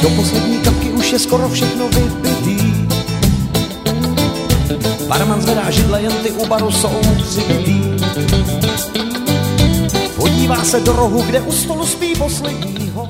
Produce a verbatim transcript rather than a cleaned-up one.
Do poslední kapky už je skoro všechno vypitý. Barman zvedá židle, jen ty u baru jsou přibitý. Podívá se do rohu, kde u stolu spí poslední host.